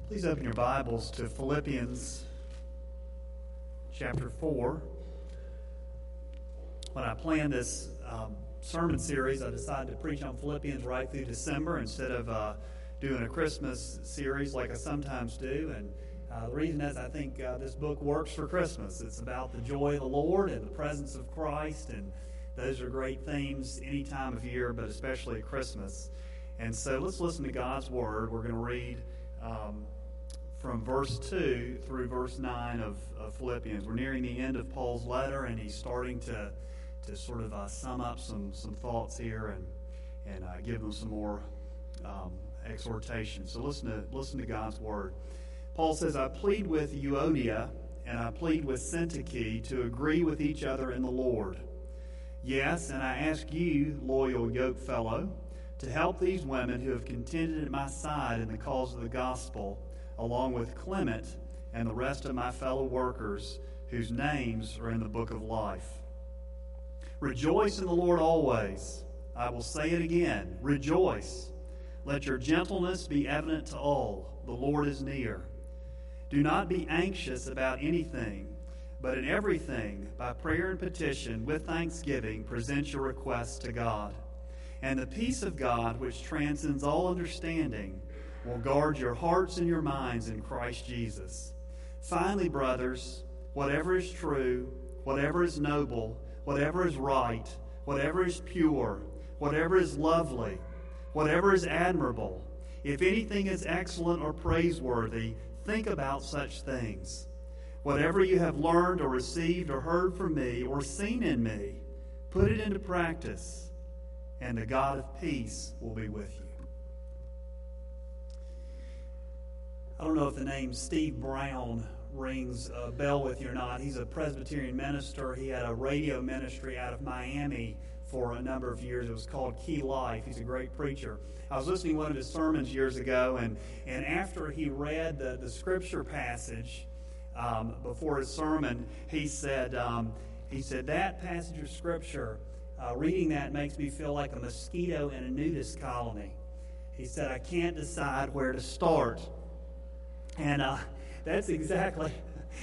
Please open your Bibles to Philippians chapter 4. When I planned this sermon series, I decided to preach on Philippians right through December instead of doing a Christmas series like I sometimes do. And the reason is I think this book works for Christmas. It's about the joy of the Lord and the presence of Christ, and those are great themes any time of year, but especially at Christmas. And so let's listen to God's Word. We're going to read from verse 2 through verse 9 of Philippians. We're nearing the end of Paul's letter, and he's starting to sort of sum up some thoughts here and give them some more exhortation. So listen to God's Word. Paul says, I plead with Euodia and I plead with Syntyche to agree with each other in the Lord. Yes, and I ask you, loyal yokefellow, to help these women who have contended at my side in the cause of the gospel, along with Clement and the rest of my fellow workers whose names are in the book of life. Rejoice in the Lord always. I will say it again, rejoice. Let your gentleness be evident to all. The Lord is near. Do not be anxious about anything, but in everything, by prayer and petition, with thanksgiving, present your requests to God. And the peace of God, which transcends all understanding, will guard your hearts and your minds in Christ Jesus. Finally, brothers, whatever is true, whatever is noble, whatever is right, whatever is pure, whatever is lovely, whatever is admirable, if anything is excellent or praiseworthy, think about such things. Whatever you have learned or received or heard from me or seen in me, put it into practice, and the God of peace will be with you. I don't know if the name Steve Brown rings a bell with you or not. He's a Presbyterian minister. He had a radio ministry out of Miami for a number of years. It was called Key Life. He's a great preacher. I was listening to one of his sermons years ago, and after he read the scripture passage before his sermon, he said that passage of scripture, reading that makes me feel like a mosquito in a nudist colony. He said, I can't decide where to start. And that's exactly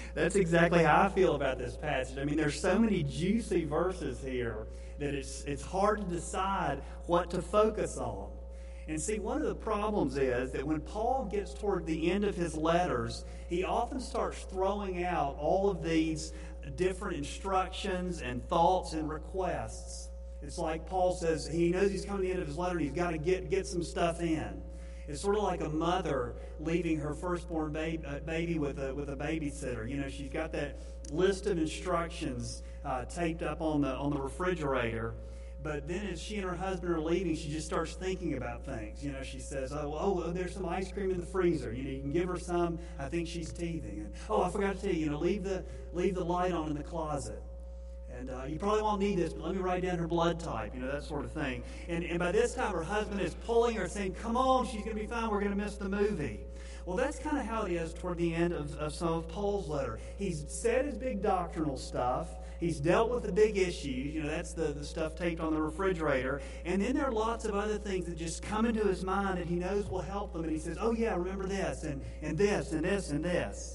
how I feel about this passage. I mean, there's so many juicy verses here that it's hard to decide what to focus on. And see, one of the problems is that when Paul gets toward the end of his letters, he often starts throwing out all of these different instructions and thoughts and requests. It's like Paul says he knows he's coming to the end of his letter and he's got to get some stuff in. It's sort of like a mother leaving her firstborn baby with a babysitter. You know, she's got that list of instructions taped up on the refrigerator. But then as she and her husband are leaving, she just starts thinking about things. You know, she says, oh, there's some ice cream in the freezer. You know, you can give her some. I think she's teething. And, I forgot to tell you, leave the light on in the closet. And you probably won't need this, but let me write down her blood type, that sort of thing. And by this time, her husband is pulling her, saying, come on, she's going to be fine, we're going to miss the movie. Well, that's kind of how it is toward the end of some of Paul's letter. He's said his big doctrinal stuff. He's dealt with the big issues. That's the stuff taped on the refrigerator. And then there are lots of other things that just come into his mind and he knows will help them. And he says, oh, yeah, remember this and this and this and this.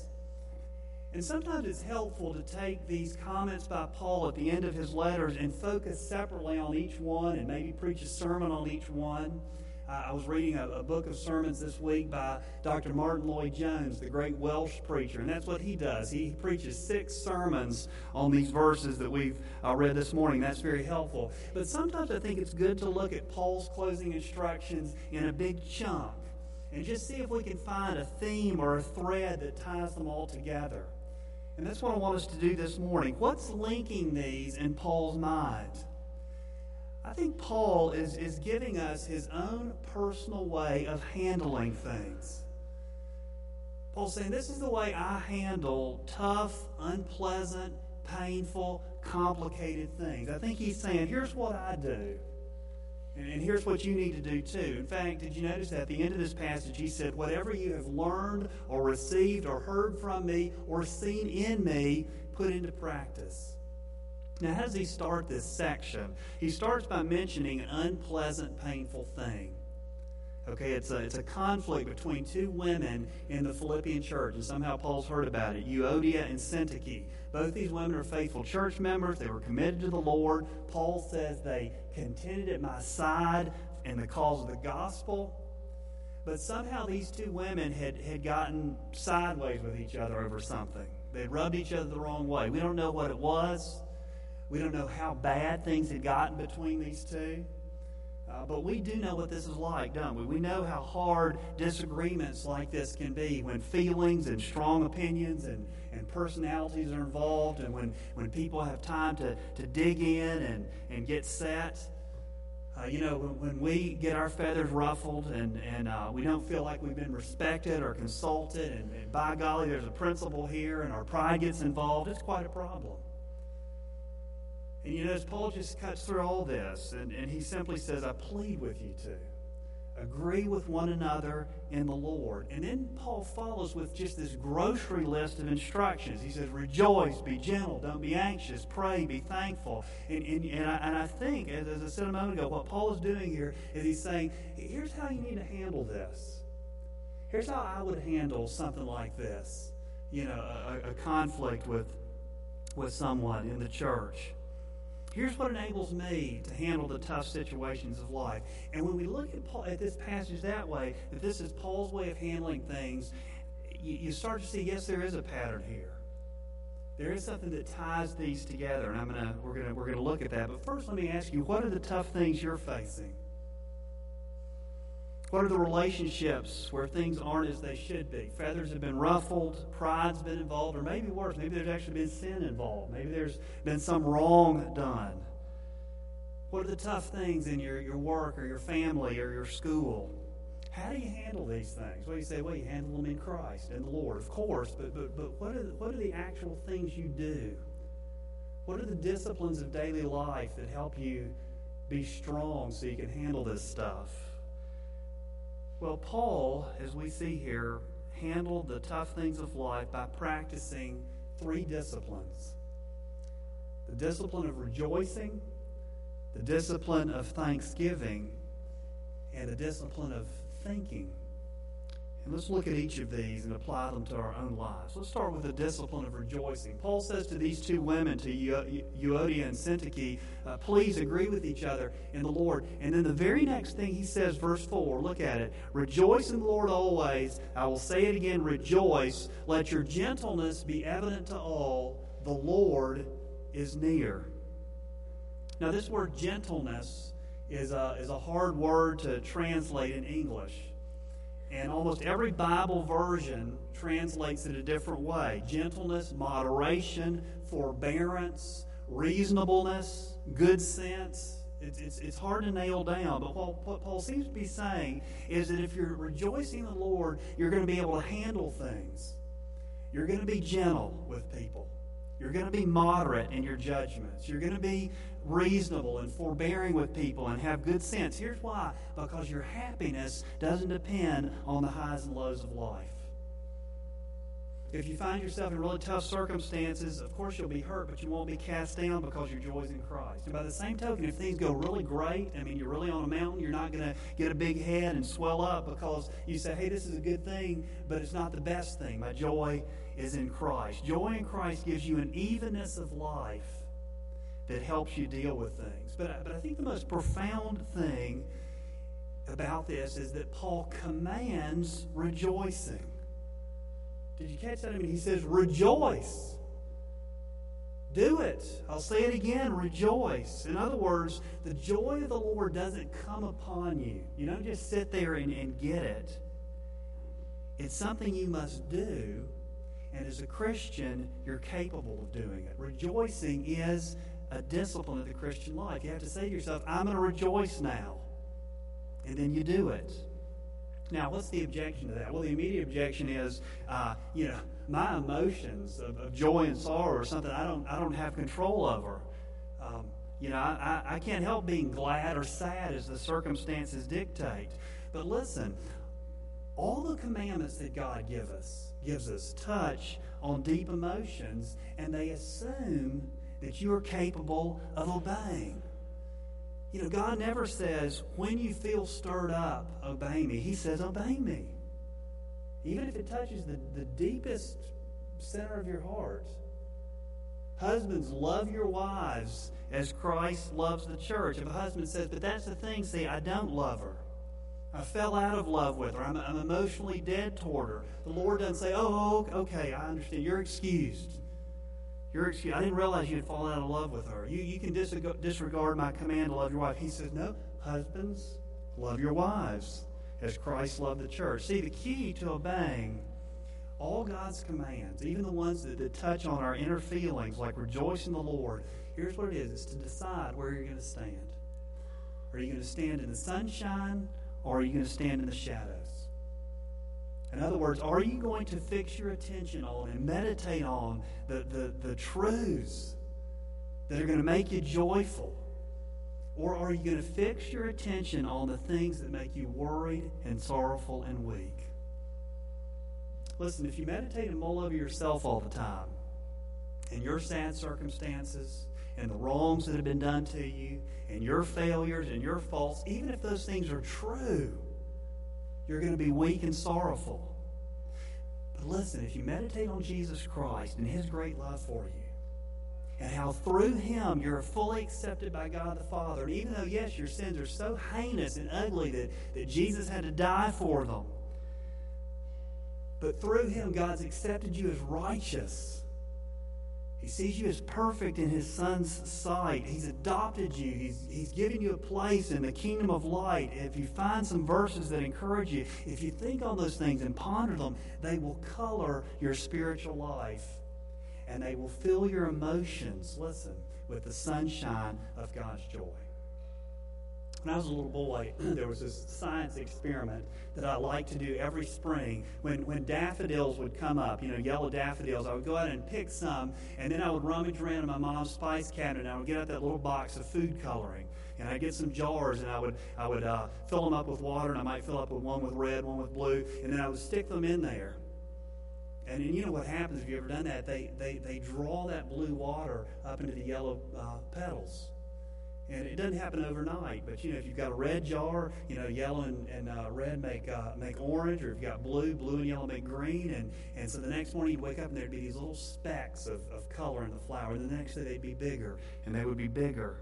And sometimes it's helpful to take these comments by Paul at the end of his letters and focus separately on each one and maybe preach a sermon on each one. I was reading a book of sermons this week by Dr. Martin Lloyd-Jones, the great Welsh preacher, and that's what he does. He preaches 6 sermons on these verses that we've read this morning. That's very helpful. But sometimes I think it's good to look at Paul's closing instructions in a big chunk and just see if we can find a theme or a thread that ties them all together. And that's what I want us to do this morning. What's linking these in Paul's mind? I think Paul is giving us his own personal way of handling things. Paul's saying, this is the way I handle tough, unpleasant, painful, complicated things. I think he's saying, here's what I do. And here's what you need to do too. In fact, did you notice that at the end of this passage, he said, whatever you have learned or received or heard from me or seen in me, put into practice. Now, how does he start this section? He starts by mentioning an unpleasant, painful thing. Okay, it's a conflict between two women in the Philippian church, and somehow Paul's heard about it, Euodia and Syntyche. Both these women are faithful church members. They were committed to the Lord. Paul says they contended at my side in the cause of the gospel. But somehow these two women had gotten sideways with each other over something. They'd rubbed each other the wrong way. We don't know what it was. We don't know how bad things had gotten between these two. But we do know what this is like, don't we? We know how hard disagreements like this can be when feelings and strong opinions and personalities are involved, and when people have time to dig in and get set. When we get our feathers ruffled and we don't feel like we've been respected or consulted, and by golly, there's a principle here, and our pride gets involved, it's quite a problem. And as Paul just cuts through all this, and he simply says, I plead with you to agree with one another in the Lord. And then Paul follows with just this grocery list of instructions. He says, rejoice, be gentle, don't be anxious, pray, be thankful. And I think, as I said a moment ago, what Paul is doing here is he's saying, here's how you need to handle this. Here's how I would handle something like this. A conflict with someone in the church. Here's what enables me to handle the tough situations of life. And when we look at this passage that way, that this is Paul's way of handling things, you start to see, yes, there is a pattern here. There is something that ties these together, and we're gonna look at that. But first, let me ask you, what are the tough things you're facing? What are the relationships where things aren't as they should be? Feathers have been ruffled, pride's been involved, or maybe worse, maybe there's actually been sin involved. Maybe there's been some wrong done. What are the tough things in your work or your family or your school? How do you handle these things? Well, you say, you handle them in Christ and the Lord, of course, but what are the actual things you do? What are the disciplines of daily life that help you be strong so you can handle this stuff? Well, Paul, as we see here, handled the tough things of life by practicing 3 disciplines. The discipline of rejoicing, the discipline of thanksgiving, and the discipline of thinking. And let's look at each of these and apply them to our own lives. Let's start with the discipline of rejoicing. Paul says to these 2 women, to Euodia and Syntyche, please agree with each other in the Lord. And then the very next thing he says, verse 4, look at it. Rejoice in the Lord always. I will say it again, rejoice. Let your gentleness be evident to all. The Lord is near. Now, this word gentleness is a hard word to translate in English. And almost every Bible version translates it a different way. Gentleness, moderation, forbearance, reasonableness, good sense. It's hard to nail down. But what Paul seems to be saying is that if you're rejoicing in the Lord, you're going to be able to handle things. You're going to be gentle with people. You're going to be moderate in your judgments. You're going to be reasonable and forbearing with people and have good sense. Here's why. Because your happiness doesn't depend on the highs and lows of life. If you find yourself in really tough circumstances, of course you'll be hurt, but you won't be cast down because your joy's in Christ. And by the same token, if things go really great, you're really on a mountain, you're not going to get a big head and swell up because you say, hey, this is a good thing, but it's not the best thing. My joy is in Christ. Joy in Christ gives you an evenness of life that helps you deal with things. But I think the most profound thing about this is that Paul commands rejoicing. Did you catch that? He says, rejoice. Do it. I'll say it again, rejoice. In other words, the joy of the Lord doesn't come upon you. You don't just sit there and get it. It's something you must do, and as a Christian, you're capable of doing it. Rejoicing is a discipline of the Christian life. You have to say to yourself, I'm going to rejoice now. And then you do it. Now, what's the objection to that? Well, the immediate objection is, my emotions of joy and sorrow are something I don't have control over. I can't help being glad or sad as the circumstances dictate. But listen, all the commandments that God gives us touch on deep emotions, and they assume that you are capable of obeying. God never says, when you feel stirred up, obey me. He says, obey me. Even if it touches the deepest center of your heart. Husbands, love your wives as Christ loves the church. If a husband says, but that's the thing, see, I don't love her. I fell out of love with her. I'm emotionally dead toward her. The Lord doesn't say, oh, okay, I understand. You're excused. You're excused. I didn't realize you had fallen out of love with her. You can disregard my command to love your wife. He says, no, husbands, love your wives as Christ loved the church. See, the key to obeying all God's commands, even the ones that touch on our inner feelings, like rejoice in the Lord, here's what it is. It's to decide where you're going to stand. Are you going to stand in the sunshine, or are you going to stand in the shadows? In other words, are you going to fix your attention on and meditate on the truths that are going to make you joyful? Or are you going to fix your attention on the things that make you worried and sorrowful and weak? Listen, if you meditate and mull over yourself all the time, and your sad circumstances, and the wrongs that have been done to you, and your failures and your faults, even if those things are true, you're going to be weak and sorrowful. But listen, if you meditate on Jesus Christ and His great love for you, and how through Him you're fully accepted by God the Father, and even though, yes, your sins are so heinous and ugly that Jesus had to die for them, but through Him God's accepted you as righteous. He sees you as perfect in His Son's sight. He's adopted you. He's given you a place in the kingdom of light. If you find some verses that encourage you, if you think on those things and ponder them, they will color your spiritual life. And they will fill your emotions, listen, with the sunshine of God's joy. When I was a little boy, there was this science experiment that I liked to do every spring. When daffodils would come up, yellow daffodils, I would go out and pick some, and then I would rummage around in my mom's spice cabinet, and I would get out that little box of food coloring. And I'd get some jars, and I would fill them up with water, and I might fill up with one with red, one with blue, and then I would stick them in there. And then you know what happens if you've ever done that? They draw that blue water up into the yellow petals. And it doesn't happen overnight, but if you've got a red jar, yellow and red make orange, or if you've got blue and yellow make green, and so the next morning you'd wake up and there'd be these little specks of color in the flower, and the next day they'd be bigger, and they would be bigger.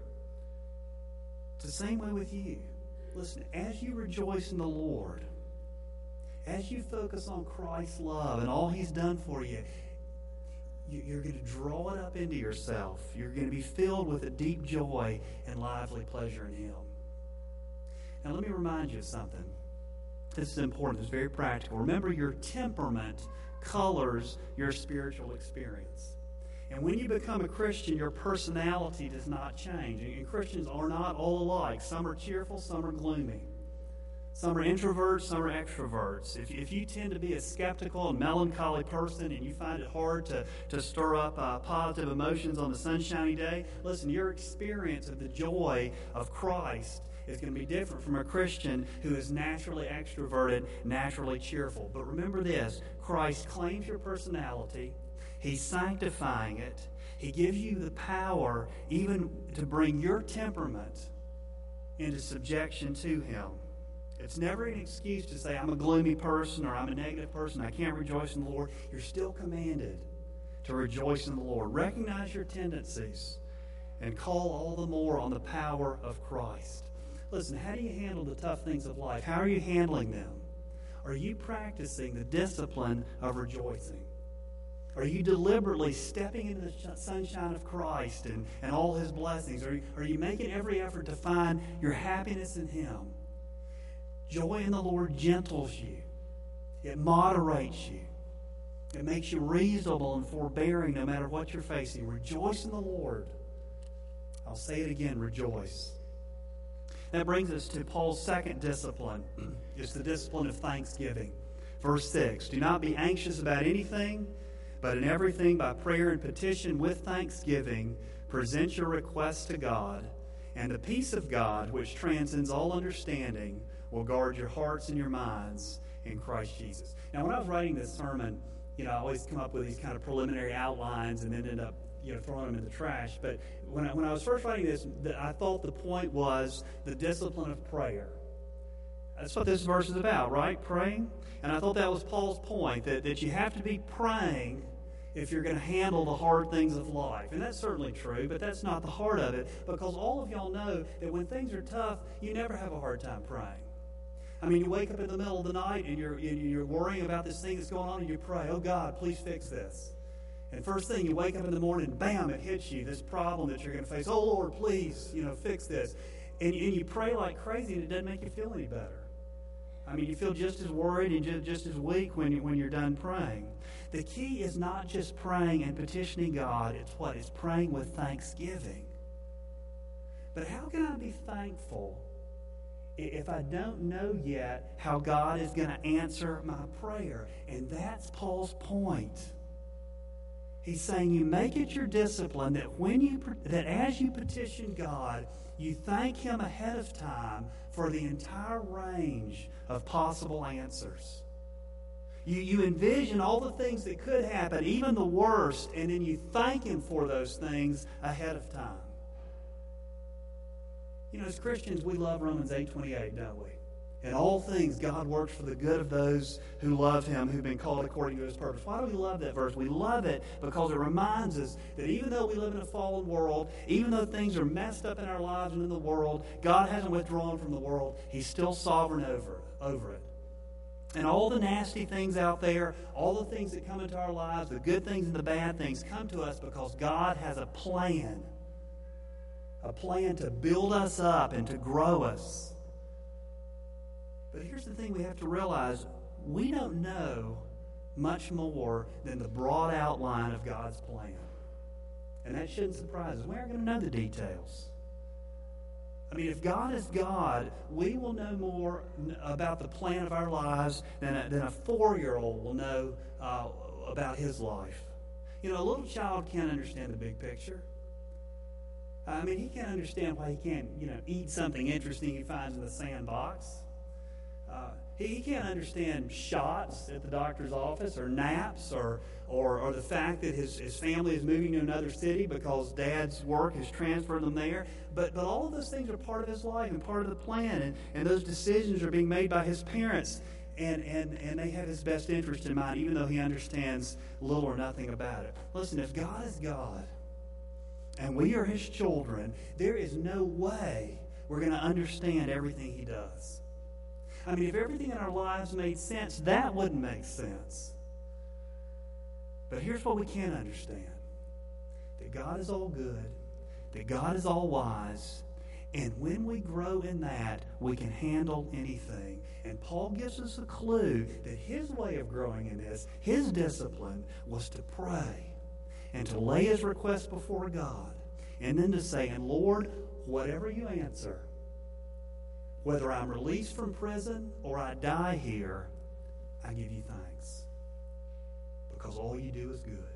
It's the same way with you. Listen, as you rejoice in the Lord, as you focus on Christ's love and all He's done for you, you're going to draw it up into yourself. You're going to be filled with a deep joy and lively pleasure in Him. Now, let me remind you of something. This is important. It's very practical. Remember, your temperament colors your spiritual experience. And when you become a Christian, your personality does not change. And Christians are not all alike. Some are cheerful, some are gloomy. Some are introverts, some are extroverts. If you tend to be a skeptical and melancholy person and you find it hard to stir up positive emotions on a sunshiny day, listen, your experience of the joy of Christ is going to be different from a Christian who is naturally extroverted, naturally cheerful. But remember this, Christ claims your personality. He's sanctifying it. He gives you the power even to bring your temperament into subjection to Him. It's never an excuse to say, I'm a gloomy person or I'm a negative person, I can't rejoice in the Lord. You're still commanded to rejoice in the Lord. Recognize your tendencies and call all the more on the power of Christ. Listen, how do you handle the tough things of life? How are you handling them? Are you practicing the discipline of rejoicing? Are you deliberately stepping into the sunshine of Christ and all His blessings? Are you making every effort to find your happiness in Him? Joy in the Lord gentles you. It moderates you. It makes you reasonable and forbearing no matter what you're facing. Rejoice in the Lord. I'll say it again, rejoice. That brings us to Paul's second discipline. It's the discipline of thanksgiving. Verse 6, do not be anxious about anything, but in everything by prayer and petition with thanksgiving, present your requests to God, and the peace of God, which transcends all understanding, will guard your hearts and your minds in Christ Jesus. Now, when I was writing this sermon, I always come up with these kind of preliminary outlines and then end up throwing them in the trash. But when I was first writing this, I thought the point was the discipline of prayer. That's what this verse is about, right? Praying. And I thought that was Paul's point, that you have to be praying if you're going to handle the hard things of life. And that's certainly true, but that's not the heart of it, because all of y'all know that when things are tough, you never have a hard time praying. I mean, you wake up in the middle of the night and you're worrying about this thing that's going on, and you pray, "Oh God, please fix this." And first thing, you wake up in the morning, bam, it hits you, this problem that you're going to face. "Oh Lord, please, fix this." And you pray like crazy, and it doesn't make you feel any better. I mean, you feel just as worried and just as weak when you're done praying. The key is not just praying and petitioning God. It's what? It's praying with thanksgiving. But how can I be thankful if I don't know yet how God is going to answer my prayer? And that's Paul's point. He's saying you make it your discipline that as you petition God, you thank Him ahead of time for the entire range of possible answers. You envision all the things that could happen, even the worst, and then you thank Him for those things ahead of time. As Christians, we love Romans 8:28, don't we? In all things, God works for the good of those who love Him, who've been called according to His purpose. Why do we love that verse? We love it because it reminds us that even though we live in a fallen world, even though things are messed up in our lives and in the world, God hasn't withdrawn from the world. He's still sovereign over it. And all the nasty things out there, all the things that come into our lives, the good things and the bad things, come to us because God has a plan to build us up and to grow us. But here's the thing we have to realize. We don't know much more than the broad outline of God's plan. And that shouldn't surprise us. We aren't going to know the details. I mean, if God is God, we will know more about the plan of our lives than a 4-year-old will know about his life. A little child can't understand the big picture. I mean, he can't understand why he can't, eat something interesting he finds in the sandbox. He can't understand shots at the doctor's office or naps or the fact that his family is moving to another city because Dad's work has transferred them there. But all of those things are part of his life and part of the plan. And those decisions are being made by his parents. And they have his best interest in mind, even though he understands little or nothing about it. Listen, if God is God and we are His children, there is no way we're going to understand everything He does. I mean, if everything in our lives made sense, that wouldn't make sense. But here's what we can understand. That God is all good. That God is all wise. And when we grow in that, we can handle anything. And Paul gives us a clue that his way of growing in this, his discipline, was to pray and to lay his request before God. And then to say, "And Lord, whatever you answer, whether I'm released from prison or I die here, I give you thanks. Because all you do is good."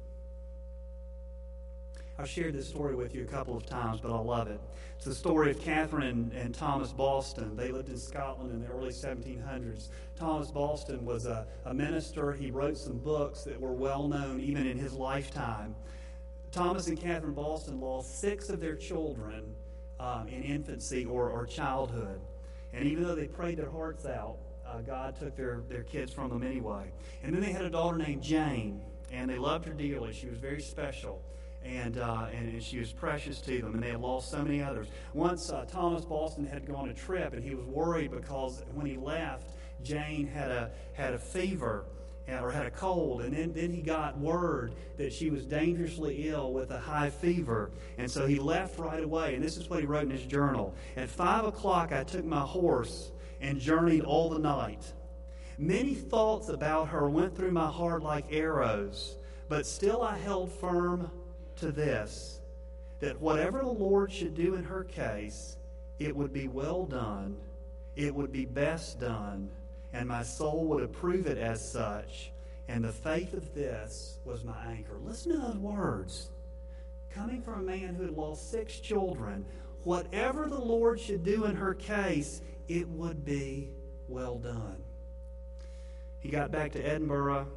I've shared this story with you a couple of times, but I love it. It's the story of Catherine and Thomas Boston. They lived in Scotland in the early 1700s. Thomas Boston was a minister. He wrote some books that were well known even in his lifetime. Thomas and Catherine Boston lost 6 of their children in infancy or childhood. And even though they prayed their hearts out, God took their kids from them anyway. And then they had a daughter named Jane, and they loved her dearly. She was very special, and she was precious to them, and they had lost so many others. Once Thomas Boston had to go on a trip, and he was worried because when he left, Jane had a fever or had a cold, and then he got word that she was dangerously ill with a high fever, and so he left right away. And this is what he wrote in his journal. "At 5 o'clock I took my horse and journeyed all the night. Many thoughts about her went through my heart like arrows, but still I held firm to this, that whatever the Lord should do in her case, it would be well done, it would be best done, and my soul would approve it as such, and the faith of this was my anchor." Listen to those words. Coming from a man who had lost 6 children, whatever the Lord should do in her case, it would be well done. He got back to Edinburgh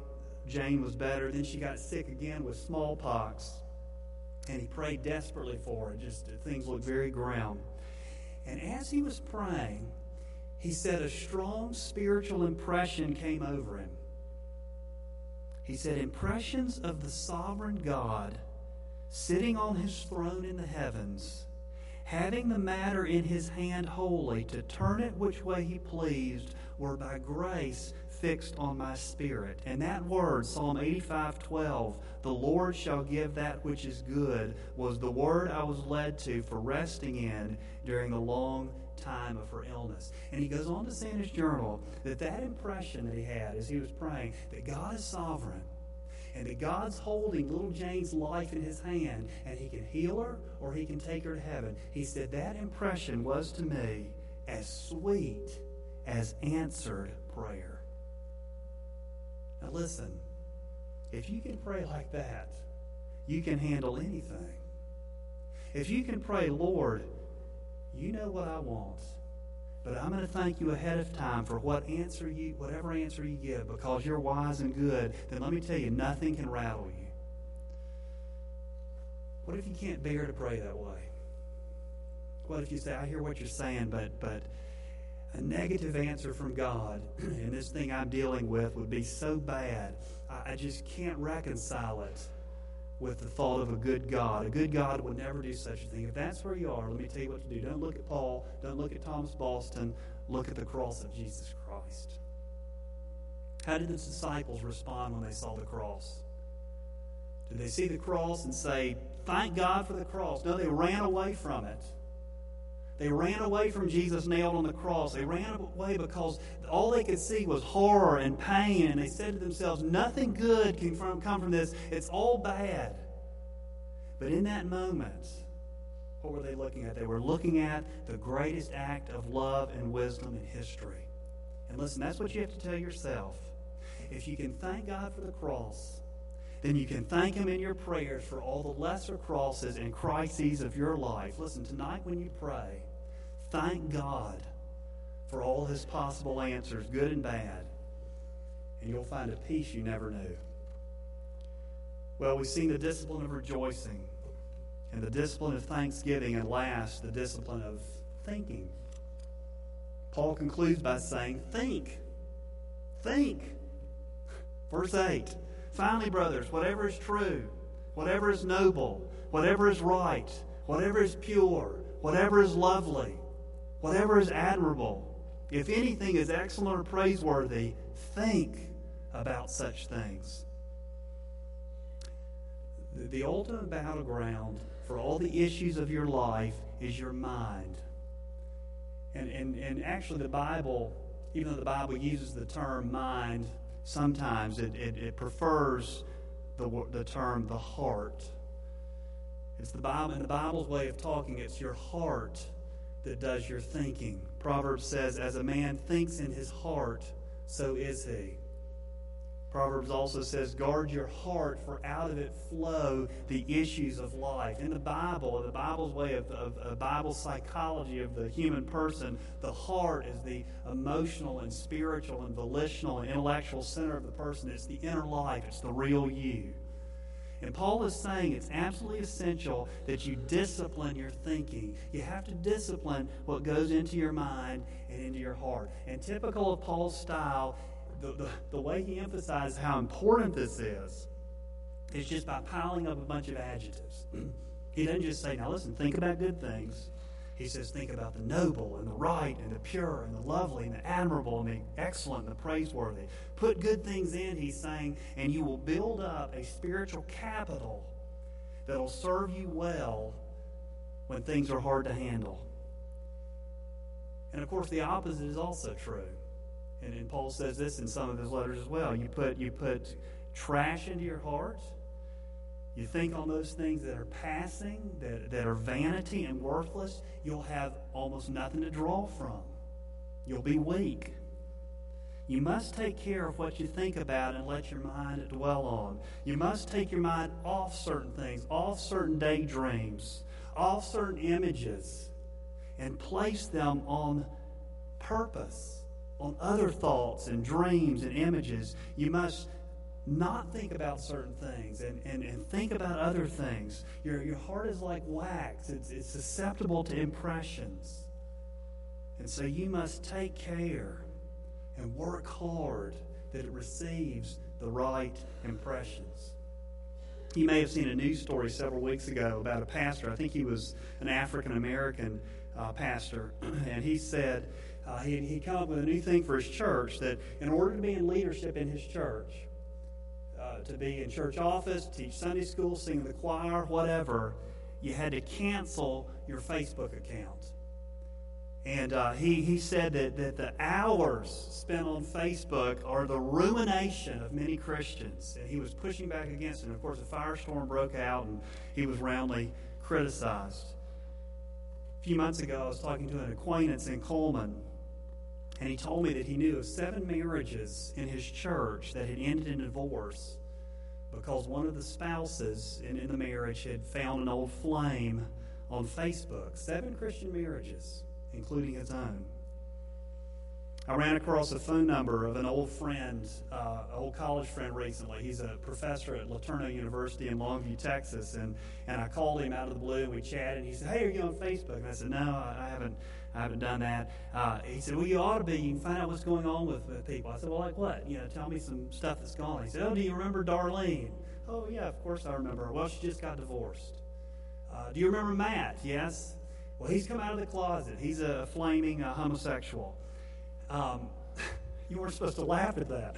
Jane was better. Then she got sick again with smallpox. And he prayed desperately for her. Just things looked very grim. And as he was praying, he said a strong spiritual impression came over him. He said, impressions of the sovereign God sitting on his throne in the heavens, having the matter in his hand wholly to turn it which way he pleased, were by grace fixed on my spirit. And that word, Psalm 85:12, the Lord shall give that which is good, was the word I was led to for resting in during the long time of her illness. And he goes on to say in his journal that impression that he had as he was praying, that God is sovereign, and that God's holding little Jane's life in his hand, and he can heal her or he can take her to heaven. He said, that impression was to me as sweet as answered prayer. Now listen, if you can pray like that, you can handle anything. If you can pray, Lord, you know what I want, but I'm going to thank you ahead of time for whatever answer you give, because you're wise and good, then let me tell you, nothing can rattle you. What if you can't bear to pray that way? What if you say, I hear what you're saying, but a negative answer from God and this thing I'm dealing with would be so bad, I just can't reconcile it with the thought of a good God. A good God would never do such a thing. If that's where you are, let me tell you what to do. Don't look at Paul. Don't look at Thomas Boston. Look at the cross of Jesus Christ. How did the disciples respond when they saw the cross? Did they see the cross and say, thank God for the cross? No, they ran away from it. They ran away from Jesus nailed on the cross. They ran away because all they could see was horror and pain. And they said to themselves, nothing good can come from this. It's all bad. But in that moment, what were they looking at? They were looking at the greatest act of love and wisdom in history. And listen, that's what you have to tell yourself. If you can thank God for the cross, then you can thank Him in your prayers for all the lesser crosses and crises of your life. Listen, tonight when you pray, thank God for all His possible answers, good and bad, and you'll find a peace you never knew. Well, we've seen the discipline of rejoicing and the discipline of thanksgiving, and last, the discipline of thinking. Paul concludes by saying, think. Think. Verse 8. Finally, brothers, whatever is true, whatever is noble, whatever is right, whatever is pure, whatever is lovely, whatever is admirable, if anything is excellent or praiseworthy, think about such things. The ultimate battleground for all the issues of your life is your mind. And actually the Bible, even though the Bible uses the term mind, sometimes it prefers the term the heart. It's the Bible, in the Bible's way of talking, it's your heart that does your thinking. Proverbs says, as a man thinks in his heart, so is he. Proverbs also says, guard your heart, for out of it flow the issues of life. In the Bible's way of Bible psychology of the human person, the heart is the emotional and spiritual and volitional and intellectual center of the person. It's the inner life. It's the real you. And Paul is saying it's absolutely essential that you discipline your thinking. You have to discipline what goes into your mind and into your heart. And typical of Paul's style, the way he emphasizes how important this is just by piling up a bunch of adjectives. He doesn't just say, now listen, think about good things. He says, think about the noble and the right and the pure and the lovely and the admirable and the excellent and the praiseworthy. Put good things in, he's saying, and you will build up a spiritual capital that will serve you well when things are hard to handle. And of course, the opposite is also true. And Paul says this in some of his letters as well. You put trash into your heart. You think on those things that are passing, that are vanity and worthless. You'll have almost nothing to draw from. You'll be weak. You must take care of what you think about and let your mind dwell on. You must take your mind off certain things, off certain daydreams, off certain images, and place them on purpose, on other thoughts and dreams and images. You must not think about certain things and think about other things. Your heart is like wax. It's susceptible to impressions. And so you must take care and work hard that it receives the right impressions. You may have seen a news story several weeks ago about a pastor. I think he was an African-American pastor. And he said he'd come up with a new thing for his church, that in order to be in leadership in his church, to be in church office, teach Sunday school, sing in the choir, whatever, you had to cancel your Facebook account. And he said that the hours spent on Facebook are the ruination of many Christians. And he was pushing back against it. And, of course, a firestorm broke out, and he was roundly criticized. A few months ago, I was talking to an acquaintance in Coleman, and he told me that he knew of 7 marriages in his church that had ended in divorce because one of the spouses in the marriage had found an old flame on Facebook. 7 Christian marriages, including his own. I ran across a phone number of an old friend, old college friend recently. He's a professor at LeTourneau University in Longview, Texas, and I called him out of the blue, and we chatted, and he said, "Hey, are you on Facebook?" And I said, "No, I haven't done that." He said, "Well, you ought to be. You can find out what's going on with people." I said, "Well, like what? Tell me some stuff that's gone on." He said, "Oh, do you remember Darlene?" "Oh, yeah, of course I remember her." "Well, she just got divorced." "Do you remember Matt?" "Yes." "Well, he's come out of the closet. He's a flaming homosexual." You weren't supposed to laugh at that.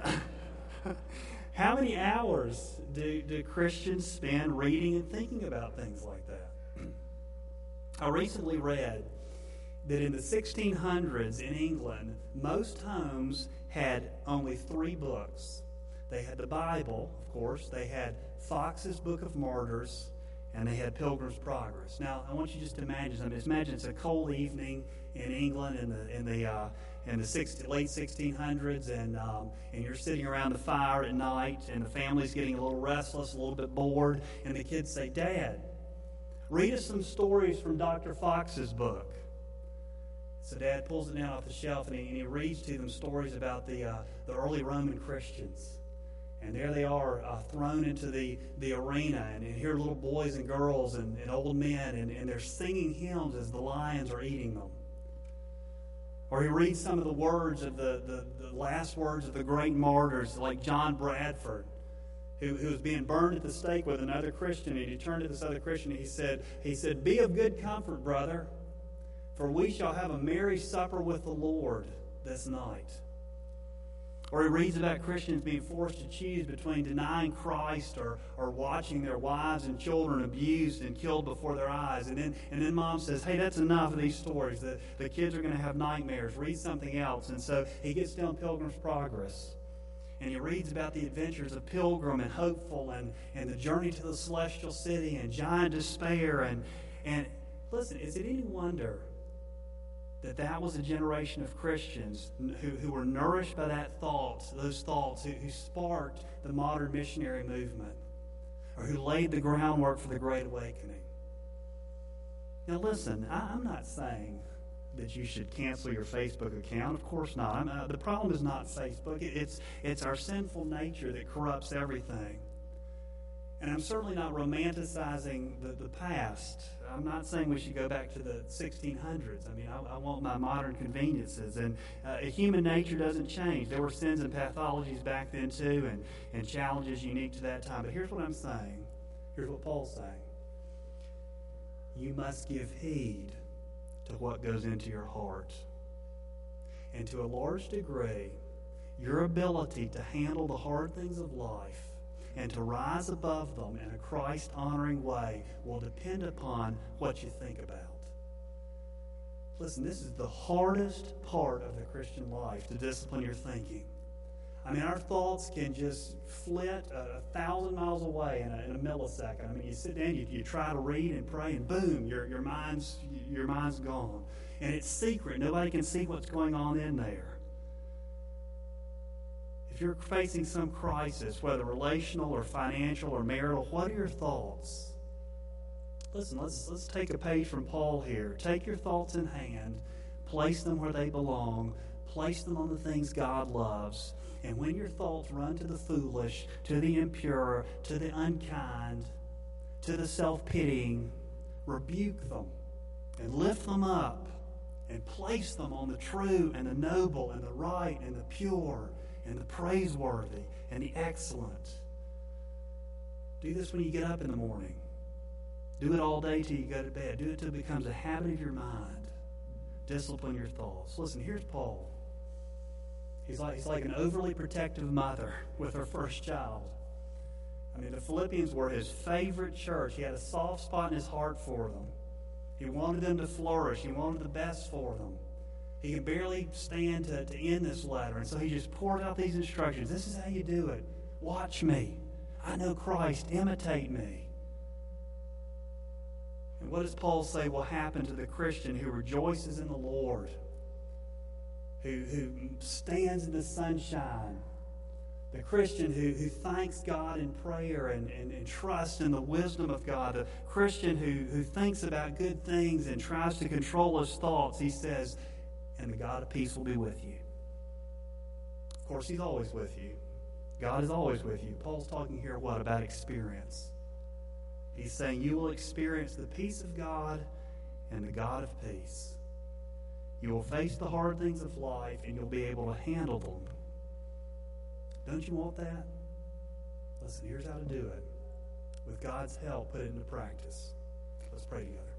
How many hours do Christians spend reading and thinking about things like that? I recently read that in the 1600s in England, most homes had only 3 books. They had the Bible, of course. They had Fox's Book of Martyrs, and they had Pilgrim's Progress. Now, I want you just to imagine something. Imagine it's a cold evening in England in the late 1600s, and you're sitting around the fire at night, and the family's getting a little restless, a little bit bored, and the kids say, "Dad, read us some stories from Dr. Fox's book." So Dad pulls it down off the shelf, and he reads to them stories about the early Roman Christians. And there they are, thrown into the arena, and here are little boys and girls and old men, and they're singing hymns as the lions are eating them. Or he reads some of the words of the last words of the great martyrs, like John Bradford, who was being burned at the stake with another Christian. And he turned to this other Christian, and he said, "Be of good comfort, brother, for we shall have a merry supper with the Lord this night." Or he reads about Christians being forced to choose between denying Christ or watching their wives and children abused and killed before their eyes. And then Mom says, "Hey, that's enough of these stories. The kids are going to have nightmares. Read something else." And so he gets down Pilgrim's Progress. And he reads about the adventures of Pilgrim and Hopeful and the journey to the celestial city and Giant Despair. And listen, is it any wonder that was a generation of Christians who were nourished by those thoughts, who sparked the modern missionary movement, or who laid the groundwork for the Great Awakening? Now listen, I'm not saying that you should cancel your Facebook account. Of course not. The problem is not Facebook. It's our sinful nature that corrupts everything. And I'm certainly not romanticizing the past. I'm not saying we should go back to the 1600s. I mean, I want my modern conveniences. And human nature doesn't change. There were sins and pathologies back then too, and challenges unique to that time. But here's what I'm saying. Here's what Paul's saying. You must give heed to what goes into your heart. And to a large degree, your ability to handle the hard things of life and to rise above them in a Christ-honoring way will depend upon what you think about. Listen, this is the hardest part of the Christian life, to discipline your thinking. I mean, our thoughts can just flit 1,000 miles away in a millisecond. I mean, you sit down, you try to read and pray, and boom, your mind's gone. And it's secret. Nobody can see what's going on in there. If you're facing some crisis, whether relational or financial or marital, what are your thoughts? Listen, let's take a page from Paul here. Take your thoughts in hand, place them where they belong, place them on the things God loves, And when your thoughts run to the foolish, to the impure, to the unkind, to the self-pitying, rebuke them and lift them up and place them on the true and the noble and the right and the pure and the praiseworthy and the excellent. Do this when you get up in the morning. Do it all day till you go to bed. Do it till it becomes a habit of your mind. Discipline your thoughts. Listen, here's Paul. He's like an overly protective mother with her first child. I mean, the Philippians were his favorite church. He had a soft spot in his heart for them. He wanted them to flourish. He wanted the best for them. He could barely stand to end this letter. And so he just poured out these instructions. This is how you do it. Watch me. I know Christ. Imitate me. And what does Paul say will happen to the Christian who rejoices in the Lord, who stands in the sunshine, the Christian who thanks God in prayer and trusts in the wisdom of God, the Christian who thinks about good things and tries to control his thoughts? He says, and the God of peace will be with you. Of course, he's always with you. God is always with you. Paul's talking here, what, about experience. He's saying you will experience the peace of God and the God of peace. You will face the hard things of life and you'll be able to handle them. Don't you want that? Listen, here's how to do it. With God's help, put it into practice. Let's pray together.